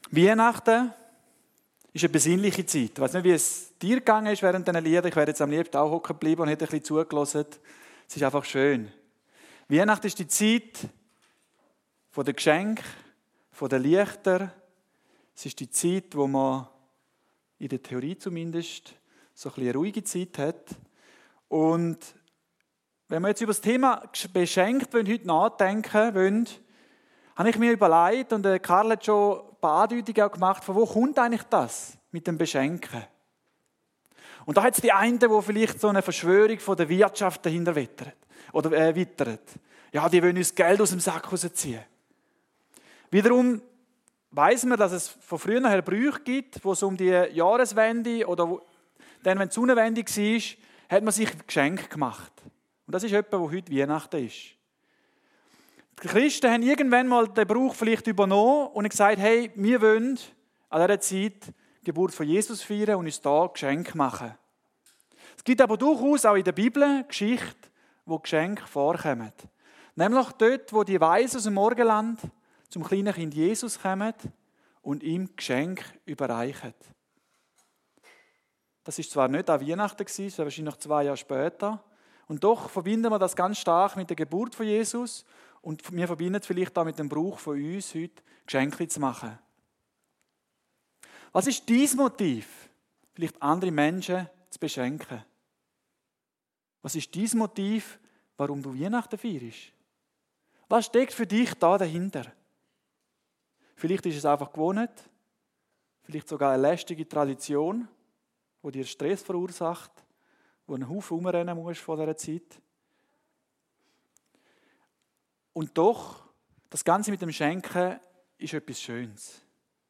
Weihnachten ist eine besinnliche Zeit. Ich weiß nicht, wie es dir gegangen ist während diesen Liedern. Ich wäre jetzt am liebsten auch hocken geblieben und hätte ein bisschen zugelassen. Es ist einfach schön. Weihnachten ist die Zeit der Geschenke, der Lichter. Es ist die Zeit, wo man in der Theorie zumindest so ein bisschen eine ruhige Zeit hat. Und wenn wir jetzt über das Thema beschenkt heute nachdenken wollen, habe ich mir überlegt, und Karl hat schon ein paar Andeutungen auch gemacht, von wo kommt eigentlich das mit dem Beschenken? Und da hat es die einen, die vielleicht so eine Verschwörung von der Wirtschaft dahinter wittern. Ja, die wollen uns Geld aus dem Sack rausziehen. Wiederum weiss man, dass es von früher her Brüche gibt, wo es um die Jahreswende oder dann, wenn die Sonnenwende war, hat man sich Geschenke gemacht. Und das ist etwas, wo heute Weihnachten ist. Die Christen haben irgendwann mal den Brauch vielleicht übernommen und gesagt, hey, wir wollen an dieser Zeit die Geburt von Jesus feiern und uns da Geschenke machen. Es gibt aber durchaus auch in der Bibel Geschichten, wo Geschenke vorkommen. Nämlich dort, wo die Weisen aus dem Morgenland zum kleinen Kind Jesus kommen und ihm Geschenke überreichen. Das war zwar nicht an Weihnachten, sondern wahrscheinlich noch 2 Jahre später. Und doch verbinden wir das ganz stark mit der Geburt von Jesus und wir verbinden es vielleicht auch mit dem Brauch von uns, heute Geschenke zu machen. Was ist dein Motiv, vielleicht andere Menschen zu beschenken? Was ist dein Motiv, warum du Weihnachten feierst? Was steckt für dich da dahinter? Vielleicht ist es einfach Gewohnheit, vielleicht sogar eine lästige Tradition, die dir Stress verursacht, wo einen Haufen rumrennen musst vor dieser Zeit. Und doch, das Ganze mit dem Schenken ist etwas Schönes.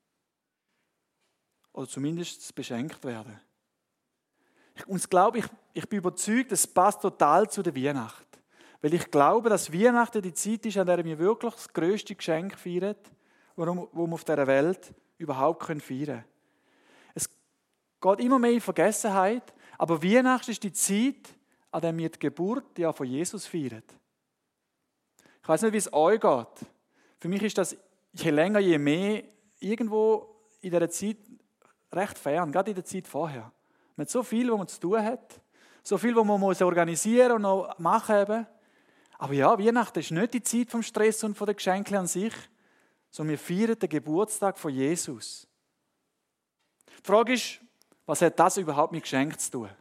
Oder zumindest das beschenkt werden. Und ich bin überzeugt, es passt total zu der Weihnacht. Weil ich glaube, dass Weihnachten die Zeit ist, an der wir wirklich das grösste Geschenk feiern, das wir auf dieser Welt überhaupt feiern können. Es geht immer mehr in Vergessenheit, aber Weihnachten ist die Zeit, an der wir die Geburt von Jesus feiern. Ich weiß nicht, wie es euch geht. Für mich ist das je länger, je mehr irgendwo in dieser Zeit recht fern, gerade in der Zeit vorher. Man hat so viel, was man zu tun hat, so viel, was man organisieren und noch machen muss. Aber ja, Weihnachten ist nicht die Zeit vom Stress und von den Geschenken an sich, sondern wir feiern den Geburtstag von Jesus. Die Frage ist, was hat das überhaupt mit Geschenken zu tun?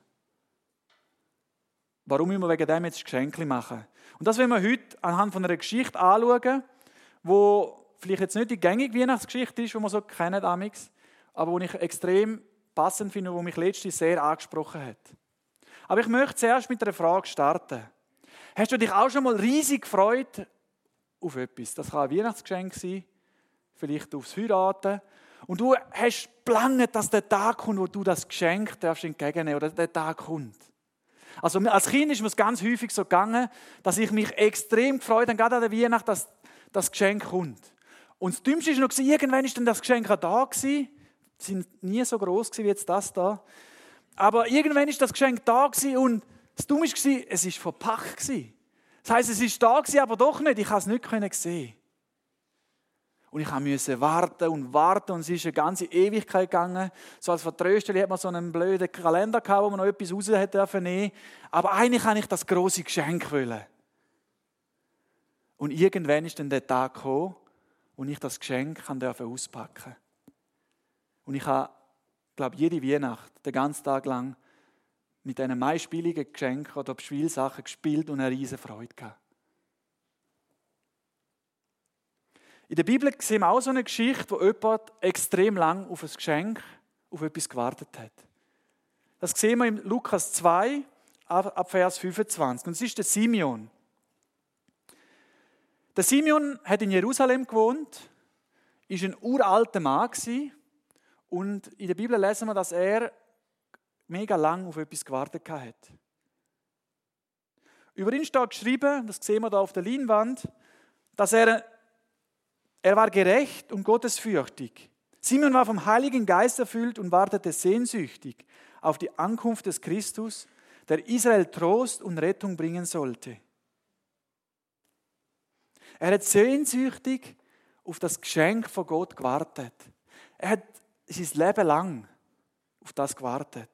Warum müssen wir wegen dem jetzt Geschenke machen? Und das wollen wir heute anhand von einer Geschichte anschauen, die vielleicht jetzt nicht die gängige Weihnachtsgeschichte ist, die wir so kennen, aber die ich extrem passend finde und die mich letztens sehr angesprochen hat. Aber ich möchte zuerst mit einer Frage starten. Hast du dich auch schon mal riesig gefreut auf etwas? Das kann ein Weihnachtsgeschenk sein, vielleicht aufs Heiraten. Und du hast geplant, dass der Tag kommt, wo du das Geschenk entgegennehmen darfst, oder der Tag kommt. Also als Kind ist mir es ganz häufig so gegangen, dass ich mich extrem gefreut habe, gerade an der Weihnacht, dass das Geschenk kommt. Und das Dümmste war noch, irgendwann war dann das Geschenk auch da gewesen. Sie sind nie so gross wie jetzt das da. Aber irgendwann war das Geschenk da gewesen und das Dumme war, es war verpackt gewesen. Das heisst, es war da gewesen, aber doch nicht. Ich konnte es nicht sehen. Und ich musste warten und es ist eine ganze Ewigkeit gegangen. So als Vertrösteli hat man so einen blöden Kalender gehabt, wo man noch etwas raus nehmen durfte. Aber eigentlich wollte ich das grosse Geschenk wollen. Und irgendwann ist dann der Tag gekommen, wo ich das Geschenk auspacken durfte. Und ich habe, glaube jede Weihnacht, den ganzen Tag lang, mit diesen meistbilligen Geschenken oder Spielsachen gespielt und eine riesige Freude gehabt. In der Bibel sehen wir auch so eine Geschichte, wo jemand extrem lang auf ein Geschenk, auf etwas gewartet hat. Das sehen wir in Lukas 2, ab Vers 25. Und es ist der Simeon. Der Simeon hat in Jerusalem gewohnt, war ein uralter Mann gewesen, und in der Bibel lesen wir, dass er mega lang auf etwas gewartet hat. Über ihn steht geschrieben, das sehen wir da auf der Leinwand, dass er war gerecht und gottesfürchtig. Simeon war vom Heiligen Geist erfüllt und wartete sehnsüchtig auf die Ankunft des Christus, der Israel Trost und Rettung bringen sollte. Er hat sehnsüchtig auf das Geschenk von Gott gewartet. Er hat sein Leben lang auf das gewartet.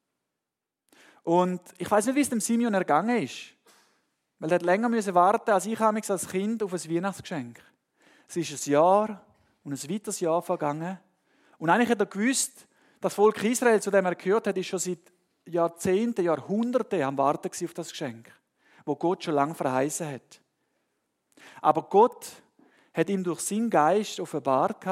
Und ich weiß nicht, wie es dem Simeon ergangen ist. Weil er hat länger warten als ich als Kind auf ein Weihnachtsgeschenk. Es ist ein Jahr und ein weiteres Jahr vergangen. Und eigentlich hat er gewusst, das Volk Israel, zu dem er gehört hat, ist schon seit Jahrzehnten, Jahrhunderten am Warten auf das Geschenk, wo Gott schon lange verheißen hat. Aber Gott hat ihm durch seinen Geist offenbart,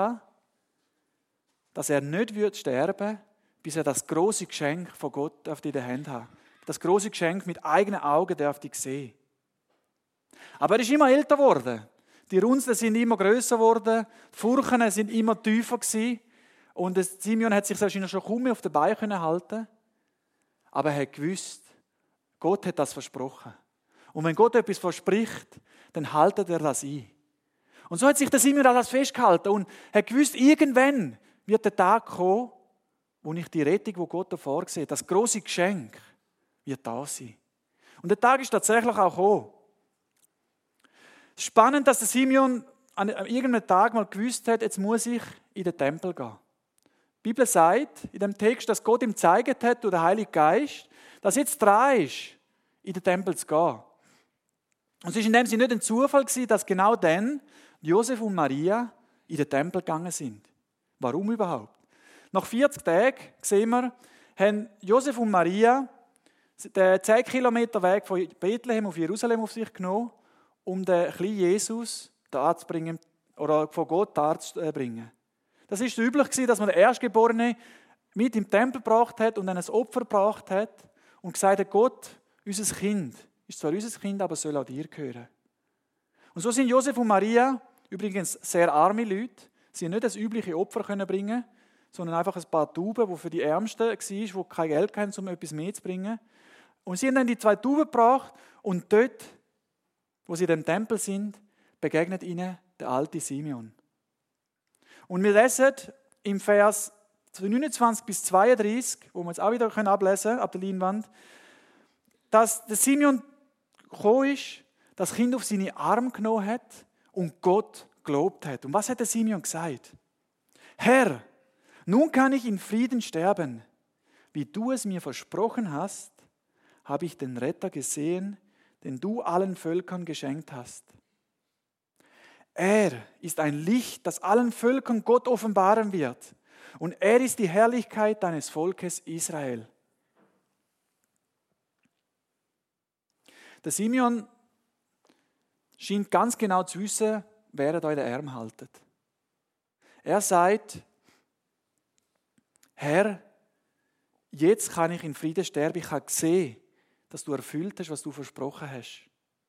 dass er nicht sterben würde, bis er das große Geschenk von Gott in den Händen hat. Das große Geschenk mit eigenen Augen darf ich sehen. Aber er ist immer älter geworden. Die Runzeln sind immer grösser geworden, die Furchen sind immer tiefer gewesen. Und Simeon hat sich wahrscheinlich schon kaum mehr auf den Beinen halten. Aber er hat gewusst, Gott hat das versprochen. Und wenn Gott etwas verspricht, dann haltet er das ein. Und so hat sich der Simeon an das festgehalten und hat gewusst, irgendwann wird der Tag kommen, wo ich die Rettung, die Gott da vorgesehen hat, das große Geschenk, wird da sein. Und der Tag ist tatsächlich auch gekommen. Es ist spannend, dass der Simeon an irgendeinem Tag mal gewusst hat, jetzt muss ich in den Tempel gehen. Die Bibel sagt in dem Text, dass Gott ihm gezeigt hat, durch den Heiligen Geist, dass jetzt dran ist, in den Tempel zu gehen. Und es war in dem Sinne nicht ein Zufall, dass genau dann Josef und Maria in den Tempel gegangen sind. Warum überhaupt? Nach 40 Tagen, sehen wir, haben Josef und Maria den 10 Kilometer Weg von Bethlehem auf Jerusalem auf sich genommen, um den kleinen Jesus da zu bringen, oder von Gott da zu bringen. Das war üblich, dass man den Erstgeborenen mit im Tempel gebracht hat und dann ein Opfer gebracht hat und gesagt hat, Gott, unser Kind, ist zwar unser Kind, aber soll auch dir gehören. Und so sind Josef und Maria, übrigens sehr arme Leute, sie nicht das übliche Opfer bringen, sondern einfach ein paar Tauben, die für die Ärmsten waren, die kein Geld hatten, um etwas mehr zu bringen. Und sie haben dann die 2 Tauben gebracht und dort, wo sie in dem Tempel sind, begegnet ihnen der alte Simeon. Und wir lesen im Vers 29 bis 32, wo wir jetzt auch wieder ablesen können, ab der Leinwand, dass der Simeon gekommen ist, das Kind auf seine Arme genommen hat und Gott gelobt hat. Und was hat der Simeon gesagt? Herr, nun kann ich in Frieden sterben. Wie du es mir versprochen hast, habe ich den Retter gesehen, den du allen Völkern geschenkt hast. Er ist ein Licht, das allen Völkern Gott offenbaren wird. Und er ist die Herrlichkeit deines Volkes Israel. Der Simeon scheint ganz genau zu wissen, wer er da in den Arm haltet. Er sagt, Herr, jetzt kann ich in Frieden sterben. Ich habe gesehen, dass du erfüllt hast, was du versprochen hast.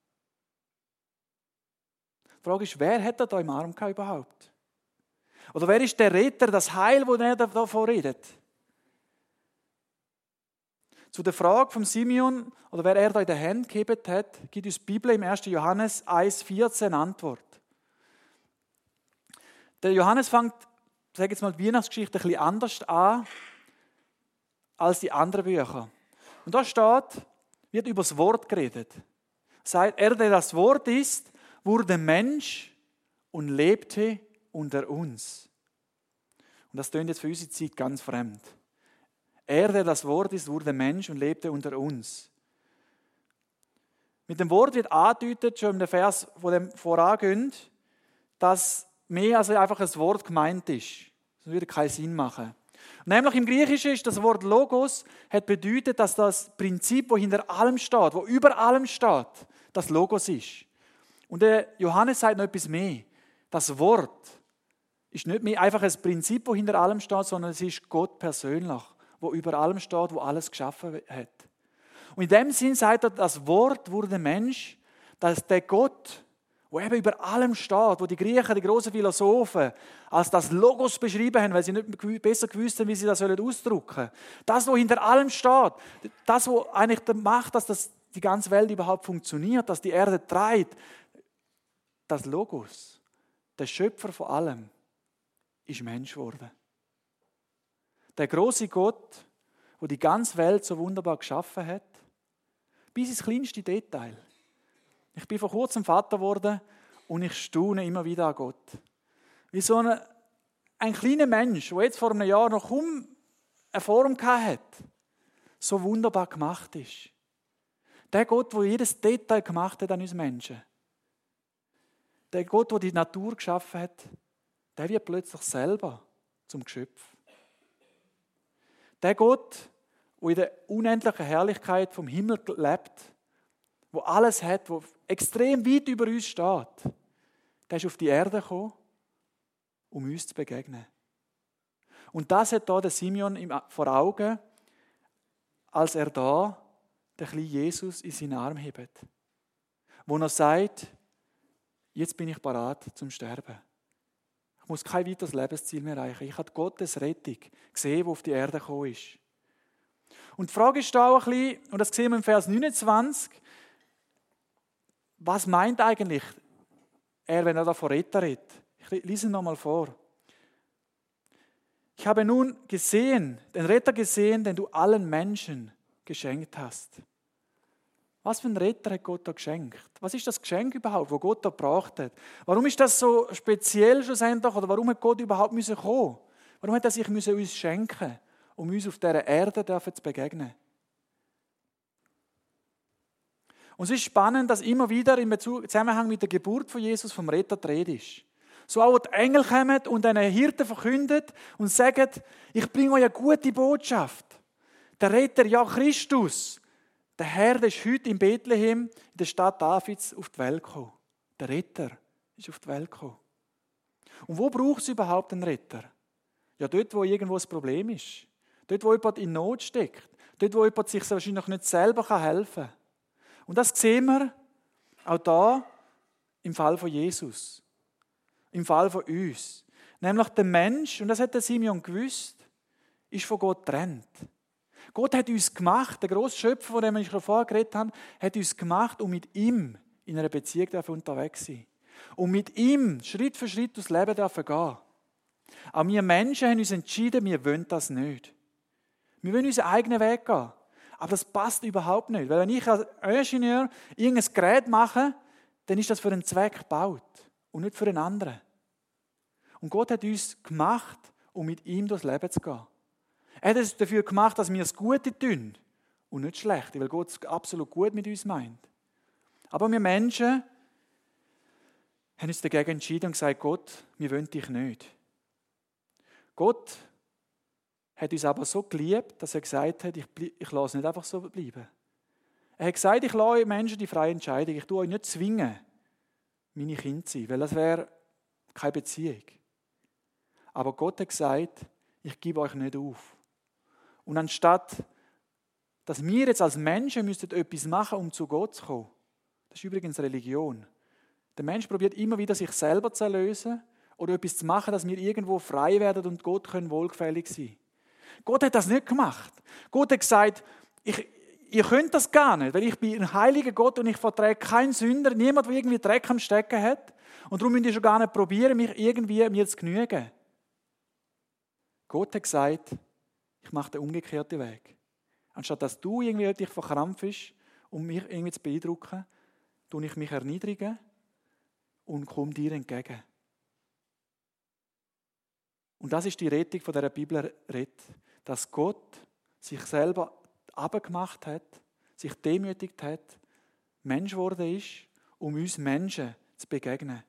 Die Frage ist, wer hat er da im Arm gehabt überhaupt? Oder wer ist der Retter, das Heil, das er davon redet? Zu der Frage von Simeon, oder wer er da in der Hand gehabt hat, gibt uns die Bibel im 1. Johannes 1,14 eine Antwort. Der Johannes fängt, sage jetzt mal, die Weihnachtsgeschichte ein bisschen anders an als die anderen Bücher. Und da steht, wird über das Wort geredet. Sagt, er, der das Wort ist, wurde Mensch und lebte unter uns. Und das klingt jetzt für unsere Zeit ganz fremd. Er, der das Wort ist, wurde Mensch und lebte unter uns. Mit dem Wort wird angedeutet, schon in dem Vers, wo dem vorangeht, dass mehr als einfach ein Wort gemeint ist. Das würde keinen Sinn machen. Und nämlich im Griechischen ist das Wort Logos, hat bedeutet, dass das Prinzip, das hinter allem steht, wo über allem steht, das Logos ist. Und der Johannes sagt noch etwas mehr. Das Wort ist nicht mehr einfach ein Prinzip, das hinter allem steht, sondern es ist Gott persönlich, wo über allem steht, wo alles geschaffen hat. Und in dem Sinn sagt er, das Wort wurde Mensch, dass der Gott, wo eben über allem steht, wo die Griechen, die großen Philosophen, als das Logos beschrieben haben, weil sie nicht besser gewusst haben, wie sie das ausdrücken sollen. Das, was hinter allem steht, das, was eigentlich macht, dass die ganze Welt überhaupt funktioniert, dass die Erde trägt, das Logos, der Schöpfer von allem, ist Mensch geworden. Der große Gott, der die ganze Welt so wunderbar geschaffen hat, bis ins kleinste Detail. Ich bin vor kurzem Vater geworden und ich staune immer wieder an Gott. Wie so ein ein kleiner Mensch, der jetzt vor einem Jahr noch kaum eine Form hatte, so wunderbar gemacht ist. Der Gott, der jedes Detail gemacht hat an uns Menschen. Der Gott, der die Natur geschaffen hat, der wird plötzlich selber zum Geschöpf. Der Gott, der in der unendlichen Herrlichkeit vom Himmel lebt, wo alles hat, wo extrem weit über uns steht, der ist auf die Erde gekommen, um uns zu begegnen. Und das hat da der Simeon vor Augen, als er da den kleinen Jesus in seinen Arm hebt. Wo er sagt, jetzt bin ich bereit zum Sterben. Ich muss kein weiteres Lebensziel mehr erreichen. Ich habe Gottes Rettung gesehen, die auf die Erde gekommen ist. Und die Frage ist da auch ein bisschen, und das sehen wir im Vers 29, was meint eigentlich er, wenn er da von Retter redet? Ich lese ihn nochmal vor. Ich habe nun den Retter gesehen, den du allen Menschen geschenkt hast. Was für ein Retter hat Gott da geschenkt? Was ist das Geschenk überhaupt, das Gott da gebracht hat? Warum ist das so speziell schlussendlich? Oder warum hat Gott überhaupt kommen müssen? Warum hat er sich uns schenken, um uns auf dieser Erde zu begegnen? Und es ist spannend, dass immer wieder im Zusammenhang mit der Geburt von Jesus vom Retter die Rede ist. So auch die Engel kommen und einen Hirten verkünden und sagen, ich bringe euch eine gute Botschaft. Der Retter, ja Christus, der Herr, der ist heute in Bethlehem, in der Stadt Davids, auf die Welt gekommen. Der Retter ist auf die Welt gekommen. Und wo braucht es überhaupt einen Retter? Ja, dort, wo irgendwo ein Problem ist. Dort, wo jemand in Not steckt. Dort, wo jemand sich wahrscheinlich nicht selber helfen kann. Und das sehen wir auch da im Fall von Jesus. Im Fall von uns. Nämlich der Mensch, und das hat der Simeon gewusst, ist von Gott getrennt. Gott hat uns gemacht, der grosse Schöpfer, von dem ich schon vorher geredet habe, hat uns gemacht, um mit ihm in einer Beziehung unterwegs zu sein. Und mit ihm Schritt für Schritt durchs Leben gehen. Aber wir Menschen haben uns entschieden, wir wollen das nicht. Wir wollen unseren eigenen Weg gehen. Aber das passt überhaupt nicht. Weil wenn ich als Ingenieur irgendein Gerät mache, dann ist das für einen Zweck gebaut und nicht für einen anderen. Und Gott hat uns gemacht, um mit ihm durchs Leben zu gehen. Er hat es dafür gemacht, dass wir das Gute tun und nicht das Schlechte, weil Gott es absolut gut mit uns meint. Aber wir Menschen haben uns dagegen entschieden und gesagt, Gott, wir wollen dich nicht. Gott hat uns aber so geliebt, dass er gesagt hat, ich lasse nicht einfach so bleiben. Er hat gesagt, ich lasse Menschen die freie Entscheidung. Ich tue euch nicht zwingen, meine Kinder zu sein, weil das wäre keine Beziehung. Aber Gott hat gesagt, ich gebe euch nicht auf. Und anstatt, dass wir jetzt als Menschen etwas machen müssen, um zu Gott zu kommen, das ist übrigens Religion. Der Mensch probiert immer wieder, sich selber zu erlösen oder etwas zu machen, dass wir irgendwo frei werden und Gott können wohlgefällig sein. Gott hat das nicht gemacht. Gott hat gesagt, ihr könnt das gar nicht, weil ich bin ein heiliger Gott und ich verträge keinen Sünder, niemand, der irgendwie Dreck am Stecken hat. Und darum müsst ihr schon gar nicht probieren, mir zu genügen. Gott hat gesagt, ich mache den umgekehrten Weg. Anstatt dass du irgendwie dich verkrampfst, um mich irgendwie zu beeindrucken, tue ich mich erniedrigen und komme dir entgegen. Und das ist die Rettung von dieser Bibel, dass Gott sich selber abgemacht hat, sich demütigt hat, Mensch geworden ist, um uns Menschen zu begegnen.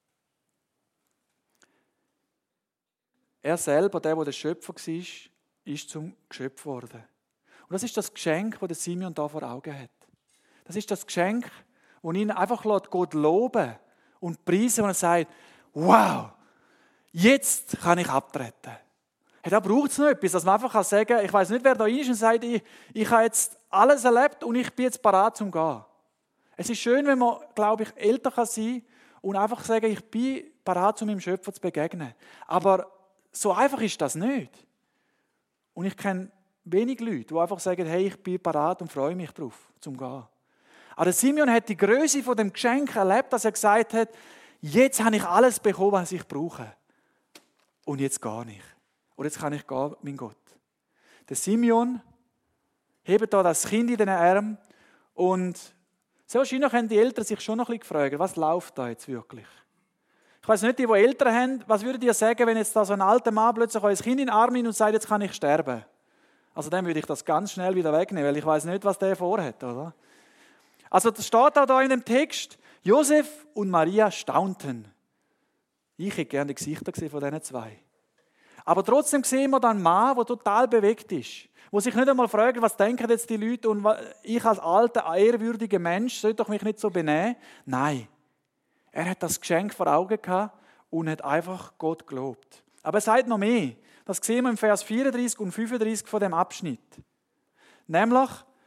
Er selber, der Schöpfer war, ist zum Geschöpf geworden. Und das ist das Geschenk, das Simeon da vor Augen hat. Das ist das Geschenk, das ihn einfach Gott loben und preisen, und er sagt, wow, jetzt kann ich abtreten. Hey, da braucht es noch etwas, dass man einfach sagen kann, ich weiß nicht, wer da ist und sagt, ich habe jetzt alles erlebt und ich bin jetzt bereit zum Gehen. Es ist schön, wenn man, glaube ich, älter sein kann und einfach sagen, ich bin bereit, um meinem Schöpfer zu begegnen. Aber so einfach ist das nicht. Und ich kenne wenig Leute, die einfach sagen, hey, ich bin bereit und freue mich darauf, zum Gehen. Aber Simeon hat die Größe von dem Geschenk erlebt, dass er gesagt hat, jetzt habe ich alles bekommen, was ich brauche. Und jetzt gar nicht. Und jetzt kann ich gehen, mein Gott. Der Simeon hebt da das Kind in den Arm und sehr wahrscheinlich haben die Eltern sich schon noch ein bisschen gefragt, was läuft da jetzt wirklich? Ich weiss nicht, die Eltern haben, was würdet ihr sagen, wenn jetzt da so ein alter Mann plötzlich euer Kind in den Arm nimmt und sagt, jetzt kann ich sterben? Also dann würde ich das ganz schnell wieder wegnehmen, weil ich weiss nicht, was der vorhat, oder? Also das steht auch da in dem Text, Josef und Maria staunten. Ich hätte gerne die Gesichter gesehen von diesen zwei. Aber trotzdem sehen wir da einen Mann, der total bewegt ist. Der sich nicht einmal fragt, was denken jetzt die Leute und ich als alter, ehrwürdiger Mensch sollte doch mich nicht so benehmen. Nein, er hat das Geschenk vor Augen gehabt und hat einfach Gott gelobt. Aber er sagt noch mehr. Das sehen wir im Vers 34 und 35 von dem Abschnitt. Nämlich,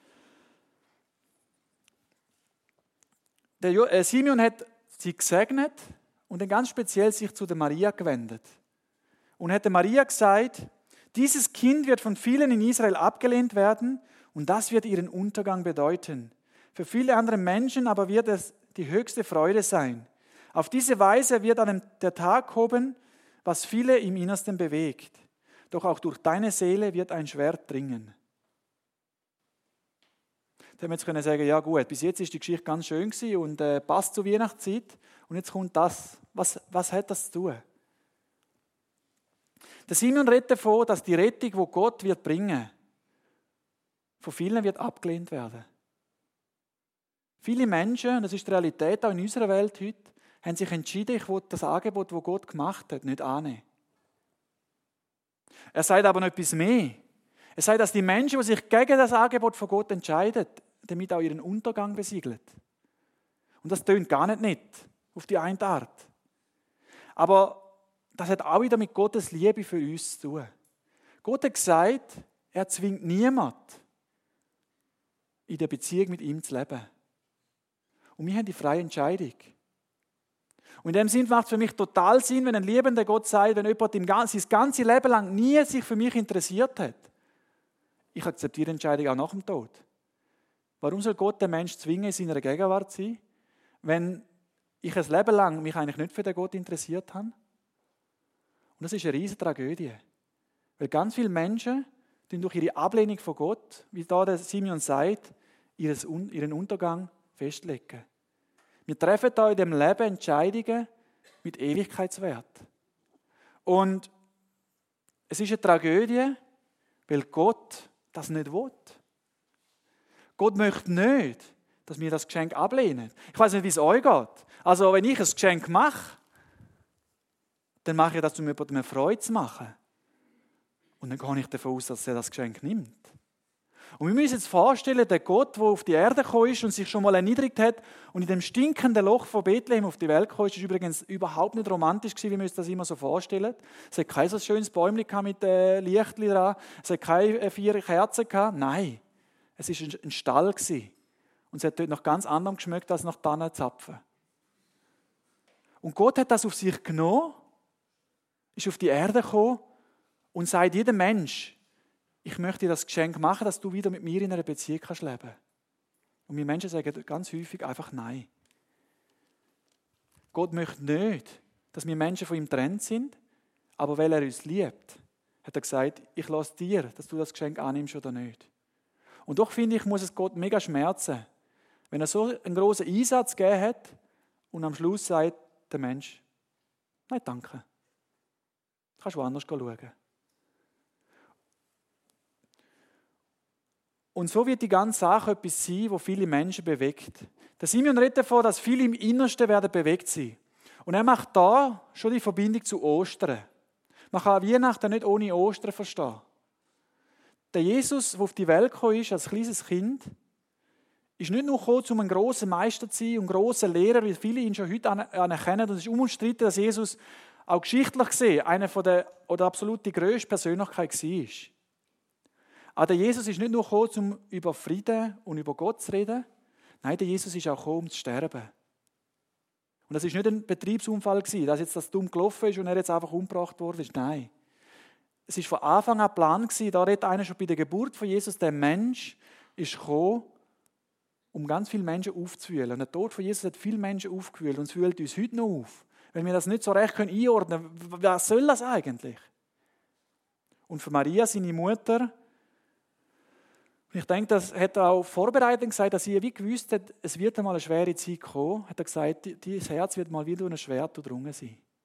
der Simeon hat sie gesegnet und dann ganz speziell sich zu der Maria gewendet. Und hat der Maria gesagt, dieses Kind wird von vielen in Israel abgelehnt werden und das wird ihren Untergang bedeuten. Für viele andere Menschen aber wird es die höchste Freude sein. Auf diese Weise wird an der Tag kommen, was viele im Innersten bewegt. Doch auch durch deine Seele wird ein Schwert dringen. Da hätten wir jetzt können sagen, ja gut, bis jetzt ist die Geschichte ganz schön gewesen und passt zur Weihnachtszeit. Und jetzt kommt das. Was hat das zu tun? Der Simeon redet davon, dass die Rettung, die Gott wird bringen, von vielen wird abgelehnt werden. Viele Menschen, und das ist die Realität auch in unserer Welt heute, haben sich entschieden, ich will das Angebot, das Gott gemacht hat, nicht annehmen. Er sagt aber noch etwas mehr. Er sagt, dass die Menschen, die sich gegen das Angebot von Gott entscheiden, damit auch ihren Untergang besiegeln. Und das tönt gar nicht auf die eine Art. Aber das hat auch wieder mit Gottes Liebe für uns zu tun. Gott hat gesagt, er zwingt niemanden, in der Beziehung mit ihm zu leben. Und wir haben die freie Entscheidung. Und in dem Sinn macht es für mich total Sinn, wenn ein liebender Gott sagt, wenn jemand sein ganzes Leben lang nie sich für mich interessiert hat. Ich akzeptiere die Entscheidung auch nach dem Tod. Warum soll Gott den Menschen zwingen, in seiner Gegenwart zu sein, wenn ich ein Leben lang mich eigentlich nicht für den Gott interessiert habe? Und das ist eine riesige Tragödie. Weil ganz viele Menschen durch ihre Ablehnung von Gott, wie da der Simeon sagt, ihren Untergang festlegen. Wir treffen da in dem Leben Entscheidungen mit Ewigkeitswert. Und es ist eine Tragödie, weil Gott das nicht will. Gott möchte nicht, dass wir das Geschenk ablehnen. Ich weiß nicht, wie es euch geht. Also wenn ich ein Geschenk mache, dann mache ich das, um jemandem eine Freude zu machen. Und dann gehe ich davon aus, dass er das Geschenk nimmt. Und wir müssen uns jetzt vorstellen, der Gott, der auf die Erde gekommen ist und sich schon mal erniedrigt hat und in dem stinkenden Loch von Bethlehem auf die Welt gekommen ist, ist übrigens überhaupt nicht romantisch gewesen, wie wir uns das immer so vorstellen. Es hat kein so schönes Bäumchen mit Lichtchen dran, es hat keine 4 Kerzen gehabt. Nein, es war ein Stall gewesen. Und es hat dort noch ganz anders geschmeckt als nach Tannenzapfen. Und Gott hat das auf sich genommen, ist auf die Erde gekommen und sagt jedem Mensch, ich möchte dir das Geschenk machen, dass du wieder mit mir in einer Beziehung kannst leben. Und wir Menschen sagen ganz häufig einfach nein. Gott möchte nicht, dass wir Menschen von ihm getrennt sind, aber weil er uns liebt, hat er gesagt, ich lasse dir, dass du das Geschenk annimmst oder nicht. Und doch finde ich, muss es Gott mega schmerzen, wenn er so einen grossen Einsatz gegeben hat und am Schluss sagt der Mensch, nein, danke. Du kannst woanders schauen. Und so wird die ganze Sache etwas sein, wo viele Menschen bewegt. Der Simeon redet davon, dass viele im Innersten werden bewegt sein. Und er macht da schon die Verbindung zu Ostern. Man kann Weihnachten nicht ohne Ostern verstehen. Der Jesus, der auf die Welt gekommen ist, als kleines Kind, ist nicht nur gekommen, um ein grosser Meister zu sein und grosser Lehrer, wie viele ihn schon heute anerkennen. Und es ist unumstritten, dass Jesus auch geschichtlich gesehen eine von der oder absolut die grösste Persönlichkeit war. Aber der Jesus ist nicht nur gekommen, um über Frieden und über Gott zu reden. Nein, der Jesus ist auch gekommen, um zu sterben. Und das ist nicht ein Betriebsunfall gewesen, dass jetzt das dumm gelaufen ist und er jetzt einfach umgebracht worden ist. Nein. Es ist von Anfang an Plan gewesen, da redet einer schon bei der Geburt von Jesus, der Mensch ist gekommen, um ganz viele Menschen aufzuwühlen. Und der Tod von Jesus hat viele Menschen aufgewühlt und es wühlt uns heute noch auf. Wenn wir das nicht so recht einordnen können, was soll das eigentlich? Und für Maria, seine Mutter, ich denke, das hat er auch vorbereitet gesagt, dass sie wie gewusst hat, es wird einmal eine schwere Zeit kommen. Hat er gesagt, dieses Herz wird mal wieder durch ein Schwert durchdrungen sein.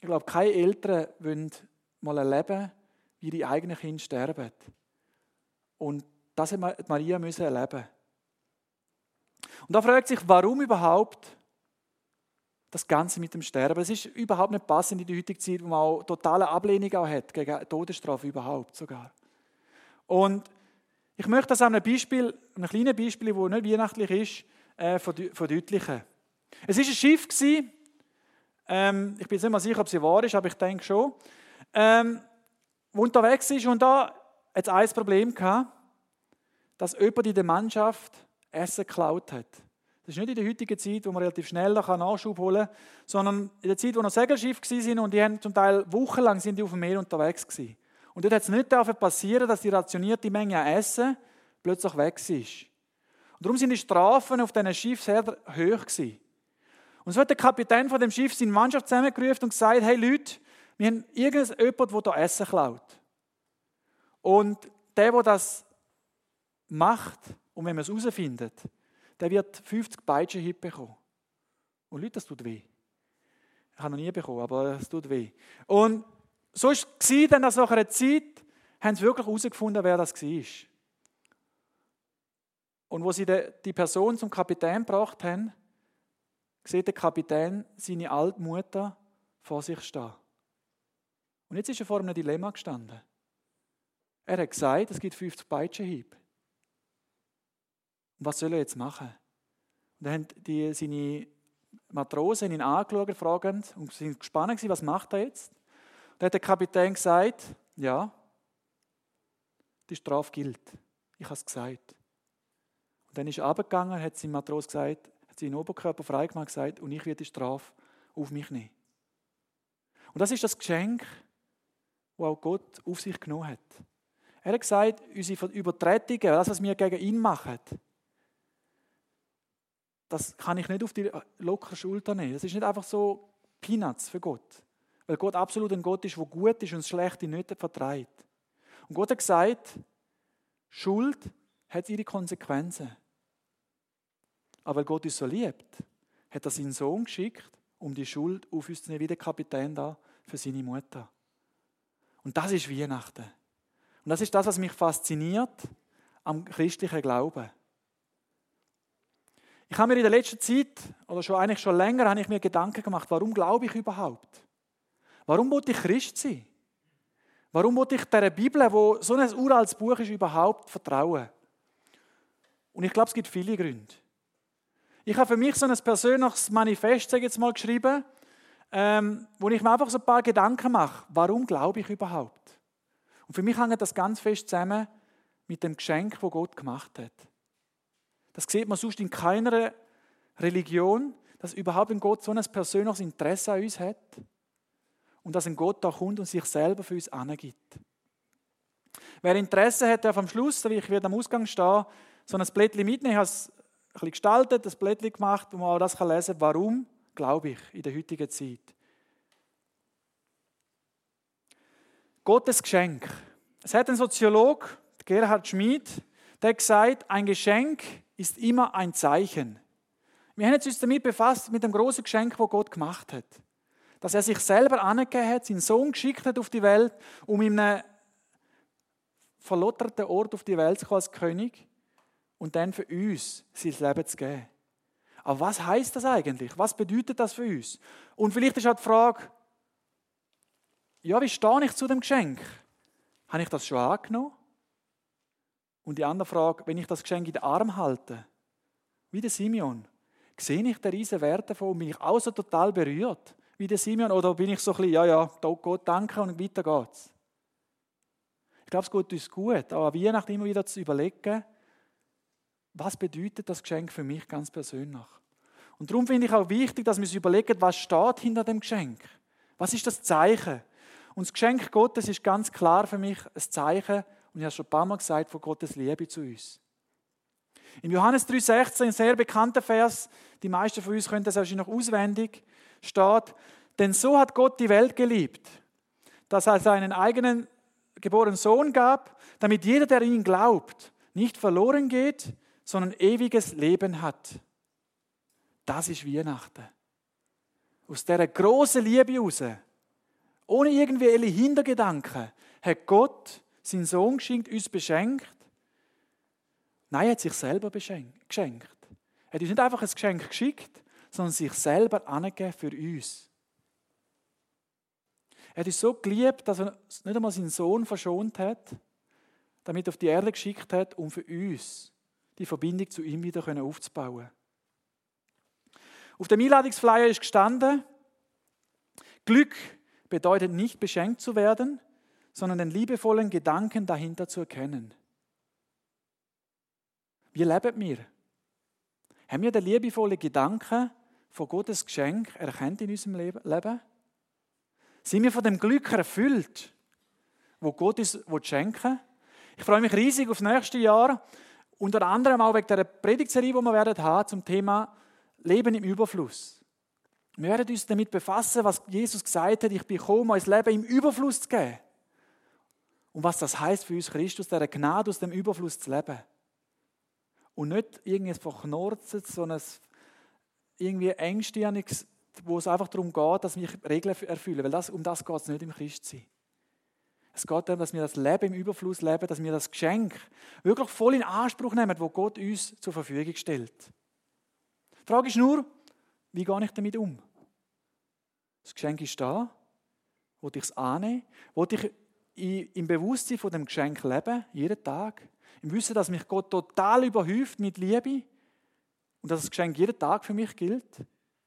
Ich glaube, keine Eltern wollen mal erleben, wie ihre eigenen Kinder sterben. Und das hat Maria müssen erleben. Und da fragt sich, warum überhaupt das Ganze mit dem Sterben? Es ist überhaupt nicht passend in der heutigen Zeit, wo man auch totale Ablehnung auch hat, gegen Todesstrafe überhaupt sogar. Und ich möchte das an einem kleinen Beispiel, das nicht weihnachtlich ist, verdeutlichen. Es war ein Schiff, ich bin jetzt nicht mal sicher, ob es wahr ist, aber ich denke schon, wo unterwegs ist und da hat es ein Problem gehabt, dass jemand in der Mannschaft Essen geklaut hat. Das ist nicht in der heutigen Zeit, wo man relativ schnell Nachschub holen kann, sondern in der Zeit, wo noch Segelschiffe waren und die haben zum Teil wochenlang sind die auf dem Meer unterwegs gewesen. Und dort hat es nicht passieren, dass die rationierte Menge an Essen plötzlich weg ist. Und darum sind die Strafen auf diesen Schiffen sehr hoch gewesen. Und so hat der Kapitän von dem Schiff seine Mannschaft zusammengerufen und gesagt, hey Leute, wir haben irgendjemanden, der hier Essen klaut. Und der das macht, und wenn man es herausfindet, der wird 50 Peitschenhiebe bekommen. Und Leute, das tut weh. Ich habe noch nie bekommen, aber es tut weh. Und so war es dann, nach einer Zeit, haben sie wirklich herausgefunden, wer das war. Und wo sie die Person zum Kapitän gebracht haben, sieht der Kapitän seine alte Mutter vor sich stehen. Und jetzt ist er vor einem Dilemma gestanden. Er hat gesagt, es gibt 50 Peitschenhiebe. Und was soll er jetzt machen? Und dann haben seine Matrosen ihn angeschaut, fragend, und sind gespannt gewesen, was macht er jetzt? Und dann hat der Kapitän gesagt, ja, die Strafe gilt. Ich habe es gesagt. Und dann ist er runtergegangen, hat seinem Matros gesagt, hat seinen Oberkörper freigemacht gesagt, und ich werde die Strafe auf mich nehmen. Und das ist das Geschenk, das auch Gott auf sich genommen hat. Er hat gesagt, unsere Übertretungen, das, was wir gegen ihn machen, das kann ich nicht auf die lockere Schulter nehmen. Das ist nicht einfach so Peanuts für Gott. Weil Gott absolut ein Gott ist, der gut ist und das Schlechte nicht vertreibt. Und Gott hat gesagt, Schuld hat ihre Konsequenzen. Aber weil Gott uns so liebt, hat er seinen Sohn geschickt, um die Schuld auf uns zu nehmen, wie der Kapitän da für seine Mutter. Und das ist Weihnachten. Und das ist das, was mich fasziniert am christlichen Glauben. Ich habe mir in der letzten Zeit, oder eigentlich schon länger, habe ich mir Gedanken gemacht, warum glaube ich überhaupt? Warum wollte ich Christ sein? Warum wollte ich dieser Bibel, wo so ein uraltes Buch ist, überhaupt vertrauen? Und ich glaube, es gibt viele Gründe. Ich habe für mich so ein persönliches Manifest, sage ich jetzt mal, geschrieben, wo ich mir einfach so ein paar Gedanken mache. Warum glaube ich überhaupt? Und für mich hängt das ganz fest zusammen mit dem Geschenk, das Gott gemacht hat. Das sieht man sonst in keiner Religion, dass überhaupt ein Gott so ein persönliches Interesse an uns hat und dass ein Gott da kommt und sich selber für uns angibt. Wer Interesse hat, darf am Schluss, ich werde am Ausgang stehen, so ein Blättchen mitnehmen. Ich habe es ein bisschen gestaltet, ein Blättchen gemacht, wo man auch das lesen kann. Warum glaube ich in der heutigen Zeit? Gottes Geschenk. Es hat ein Soziologe, Gerhard Schmid, der hat gesagt, ein Geschenk ist immer ein Zeichen. Wir haben uns damit befasst, mit dem großen Geschenk, das Gott gemacht hat. Dass er sich selber angegeben hat, seinen Sohn geschickt hat auf die Welt, um in einem verlotterten Ort auf die Welt zu kommen als König und dann für uns sein Leben zu geben. Aber was heisst das eigentlich? Was bedeutet das für uns? Und vielleicht ist auch die Frage, ja, wie stehe ich zu dem Geschenk? Habe ich das schon angenommen? Und die andere Frage, wenn ich das Geschenk in den Arm halte, wie der Simeon, sehe ich den riesen Wert davon und bin ich auch so total berührt wie der Simeon? Oder bin ich so ein bisschen, ja, Gott danke und weiter geht's? Ich glaube, es geht uns gut, auch an Weihnachten immer wieder zu überlegen, was bedeutet das Geschenk für mich ganz persönlich? Und darum finde ich auch wichtig, dass wir uns überlegen, was steht hinter dem Geschenk? Was ist das Zeichen? Und das Geschenk Gottes ist ganz klar für mich ein Zeichen, und ich habe es schon ein paar Mal gesagt, von Gottes Liebe zu uns. Im Johannes 3,16, ein sehr bekannter Vers, die meisten von uns können das wahrscheinlich noch auswendig, steht, denn so hat Gott die Welt geliebt, dass er seinen eigenen geborenen Sohn gab, damit jeder, der in ihn glaubt, nicht verloren geht, sondern ewiges Leben hat. Das ist Weihnachten. Aus dieser grossen Liebe heraus ohne irgendwelche Hintergedanken, hat Gott seinen Sohn geschenkt, uns beschenkt. Nein, er hat sich selber geschenkt. Er hat uns nicht einfach ein Geschenk geschickt, sondern sich selber angegeben für uns. Er hat uns so geliebt, dass er nicht einmal seinen Sohn verschont hat, damit er auf die Erde geschickt hat, um für uns die Verbindung zu ihm wieder aufzubauen. Auf dem Einladungsflyer ist gestanden, Glück bedeutet nicht beschenkt zu werden, sondern den liebevollen Gedanken dahinter zu erkennen. Wie leben wir? Haben wir den liebevollen Gedanken von Gottes Geschenk erkannt in unserem Leben? Sind wir von dem Glück erfüllt, wo Gott uns schenken will? Ich freue mich riesig auf das nächste Jahr, unter anderem auch wegen der Predigtserie, die wir haben werden, zum Thema Leben im Überfluss. Wir werden uns damit befassen, was Jesus gesagt hat, ich bin gekommen, um das Leben im Überfluss zu geben. Und was das heisst für uns Christus, der Gnade aus dem Überfluss zu leben. Und nicht irgendwas verknorzet, sondern irgendwie engstirniges, wo es einfach darum geht, dass wir Regeln erfüllen. Weil um das geht es nicht im Christsein. Es geht darum, dass wir das Leben im Überfluss leben, dass wir das Geschenk wirklich voll in Anspruch nehmen, das Gott uns zur Verfügung stellt. Die Frage ist nur, wie gehe ich damit um? Das Geschenk ist da. Will ich es annehmen? Will ich im Bewusstsein von dem Geschenk leben, jeden Tag? Im Wissen, dass mich Gott total überhäuft mit Liebe und dass das Geschenk jeden Tag für mich gilt?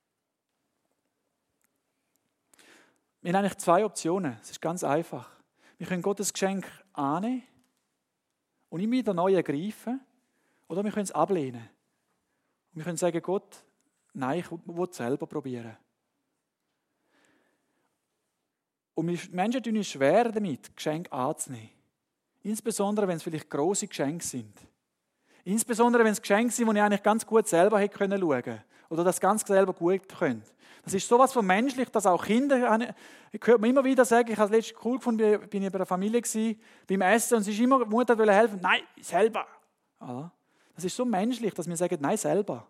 Wir haben eigentlich zwei Optionen. Es ist ganz einfach. Wir können Gottes Geschenk annehmen und immer wieder neu ergreifen, oder wir können es ablehnen. Und wir können sagen, Gott, nein, ich will es selber probieren. Und Menschen tun es schwer damit, Geschenke anzunehmen. Insbesondere, wenn es vielleicht grosse Geschenke sind. Insbesondere, wenn es Geschenke sind, die ich eigentlich ganz gut selber hätte schauen können. Oder das ganz selber gut können. Das ist sowas von menschlich, dass auch Kinder, ich höre mir immer wieder sagen, ich habe es letztens cool gefunden, bin ich bei der Familie gewesen, beim Essen, und sie ist immer, die Mutter wollte helfen, nein, selber. Ja, das ist so menschlich, dass wir sagen, nein, selber.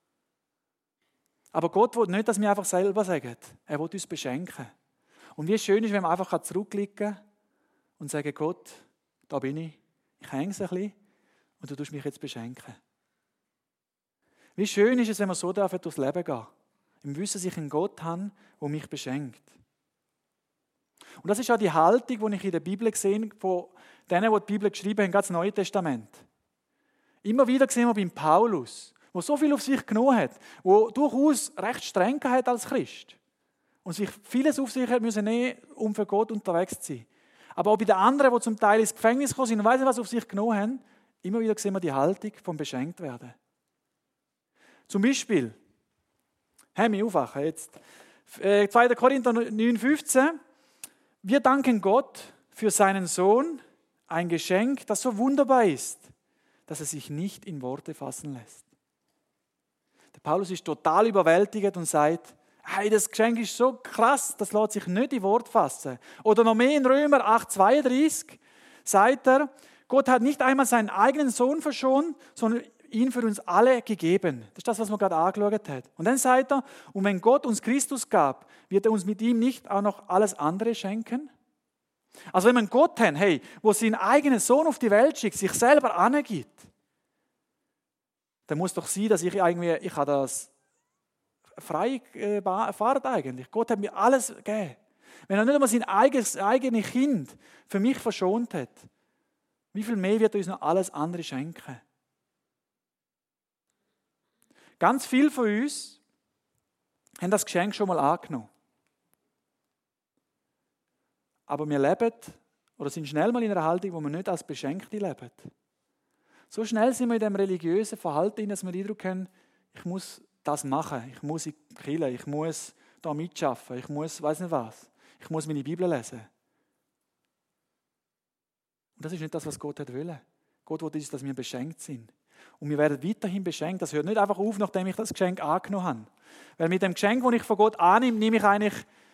Aber Gott will nicht, dass wir einfach selber sagen. Er will uns beschenken. Und wie schön ist, wenn wir einfach zurückliegen und sagen, Gott, da bin ich hänge es ein bisschen und du tust mich jetzt beschenken. Wie schön ist es, wenn wir so durchs Leben gehen. Im Wissen, dass ich einen Gott habe, der mich beschenkt. Und das ist auch die Haltung, die ich in der Bibel gesehen habe, von denen, die die Bibel geschrieben haben, das Neue Testament. Immer wieder sehen wir beim Paulus, der so viel auf sich genommen hat, der durchaus recht streng hat als Christ und sich vieles auf sich hat müssen nehmen, um für Gott unterwegs zu sein. Aber auch bei den anderen, die zum Teil ins Gefängnis gekommen sind und weiss nicht, was auf sich genommen haben, immer wieder sehen wir die Haltung vom Beschenktwerden. Zum Beispiel, wir aufwachen jetzt. 2. Korinther 9,15. Wir danken Gott für seinen Sohn, ein Geschenk, das so wunderbar ist, dass es sich nicht in Worte fassen lässt. Der Paulus ist total überwältigt und sagt, hey, das Geschenk ist so krass, das lässt sich nicht in Wort fassen. Oder noch mehr in Römer 8,32 sagt er, Gott hat nicht einmal seinen eigenen Sohn verschont, sondern ihn für uns alle gegeben. Das ist das, was man gerade angeschaut hat. Und dann sagt er, und wenn Gott uns Christus gab, wird er uns mit ihm nicht auch noch alles andere schenken? Also wenn wir einen Gott haben, hey, wo seinen eigenen Sohn auf die Welt schickt, sich selber angibt, dann muss doch sein, dass ich habe das frei erfahren eigentlich. Gott hat mir alles gegeben. Wenn er nicht einmal sein eigenes Kind für mich verschont hat, wie viel mehr wird er uns noch alles andere schenken? Ganz viele von uns haben das Geschenk schon mal angenommen. Aber wir leben oder sind schnell mal in einer Haltung, wo wir nicht als Beschenkte leben. So schnell sind wir in dem religiösen Verhalten, dass wir den Eindruck haben, ich muss das machen, ich muss in die Kirche, ich muss da mitschaffen, ich muss, weiß nicht was, ich muss meine Bibel lesen. Und das ist nicht das, was Gott will. Gott will uns, dass wir beschenkt sind. Und wir werden weiterhin beschenkt. Das hört nicht einfach auf, nachdem ich das Geschenk angenommen habe. Weil mit dem Geschenk, das ich von Gott annehme, nehme ich eigentlich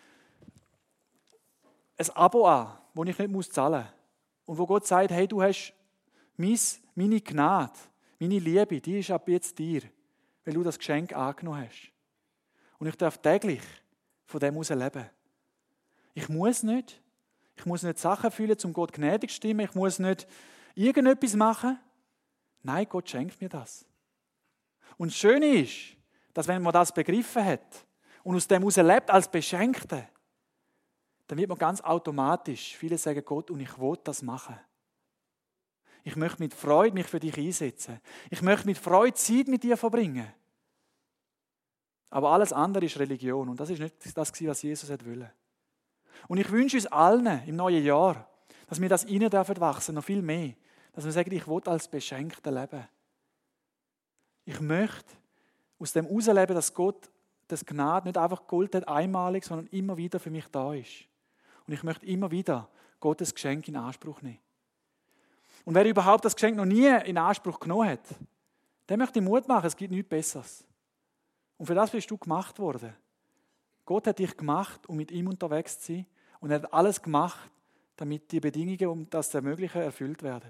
ein Abo an, das ich nicht zahlen muss. Und wo Gott sagt, hey, du hast meine Gnade, meine Liebe, die ist ab jetzt dir, weil du das Geschenk angenommen hast. Und ich darf täglich von dem heraus leben. Ich muss nicht Sachen fühlen, um Gott gnädig zu stimmen. Ich muss nicht irgendetwas machen. Nein, Gott schenkt mir das. Und das Schöne ist, dass wenn man das begriffen hat und aus dem heraus lebt als Beschenkter, dann wird man ganz automatisch, viele sagen Gott, und ich will das machen. Ich möchte mit Freude mich für dich einsetzen. Ich möchte mit Freude Zeit mit dir verbringen. Aber alles andere ist Religion und das ist nicht das, was Jesus wollte. Und ich wünsche uns allen im neuen Jahr, dass wir das rein dürfen wachsen, noch viel mehr. Dass wir sagen, ich will als Beschenkter leben. Ich möchte aus dem herausleben, dass Gott das Gnade nicht einfach Gold hat, einmalig, sondern immer wieder für mich da ist. Und ich möchte immer wieder Gottes Geschenk in Anspruch nehmen. Und wer überhaupt das Geschenk noch nie in Anspruch genommen hat, der möchte Mut machen, es gibt nichts Besseres. Und für das bist du gemacht worden. Gott hat dich gemacht, um mit ihm unterwegs zu sein. Und er hat alles gemacht, damit die Bedingungen, um das zu ermöglichen, erfüllt werden.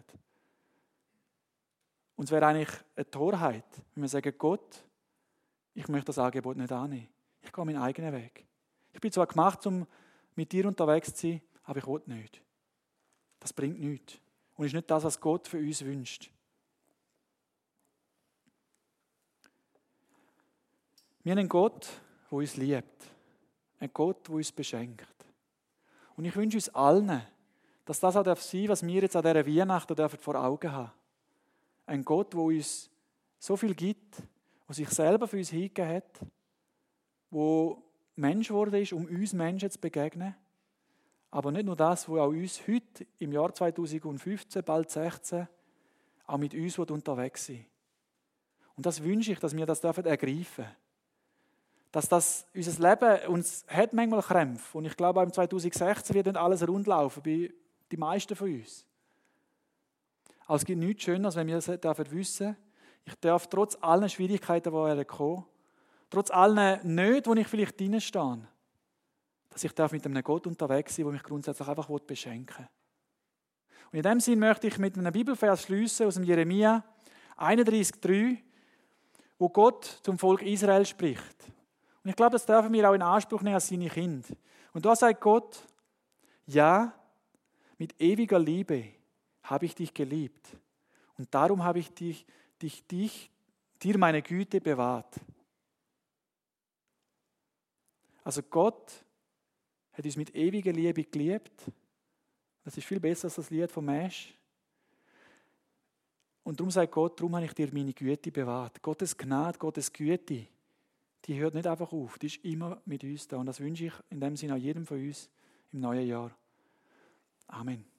Und es wäre eigentlich eine Torheit, wenn wir sagen, Gott, ich möchte das Angebot nicht annehmen. Ich gehe meinen eigenen Weg. Ich bin zwar gemacht, um mit dir unterwegs zu sein, aber ich will nicht. Das bringt nichts. Und ist nicht das, was Gott für uns wünscht. Wir haben einen Gott, der uns liebt. Ein Gott, der uns beschenkt. Und ich wünsche uns allen, dass das auch sein darf, was wir jetzt an dieser Weihnachten vor Augen haben. Ein Gott, der uns so viel gibt, der sich selber für uns hingegeben hat, der Mensch geworden ist, um uns Menschen zu begegnen. Aber nicht nur das, wo auch uns heute im Jahr 2015, bald 16, auch mit uns unterwegs sind. Und das wünsche ich, dass wir das ergreifen dürfen. Dass das unser Leben uns hat manchmal Krämpfe. Und ich glaube, auch im 2016 wird nicht alles rund laufen, bei den meisten von uns. Aber es gibt nichts Schöneres, wenn wir das wissen, ich darf trotz allen Schwierigkeiten, die werden kommen, trotz allen Nöten, wo ich vielleicht drinstehe, dass ich mit einem Gott unterwegs sein darf, der mich grundsätzlich einfach beschenken will. Und in dem Sinn möchte ich mit einem Bibelvers schliessen aus dem Jeremia 31,3, wo Gott zum Volk Israel spricht. Und ich glaube, das dürfen wir auch in Anspruch nehmen als seine Kinder. Und da sagt Gott, ja, mit ewiger Liebe habe ich dich geliebt. Und darum habe ich dir meine Güte bewahrt. Also Gott hat uns mit ewiger Liebe geliebt. Das ist viel besser als das Lied vom Mesch. Und darum sagt Gott, darum habe ich dir meine Güte bewahrt. Gottes Gnade, Gottes Güte, die hört nicht einfach auf, die ist immer mit uns da. Und das wünsche ich in dem Sinne auch jedem von uns im neuen Jahr. Amen.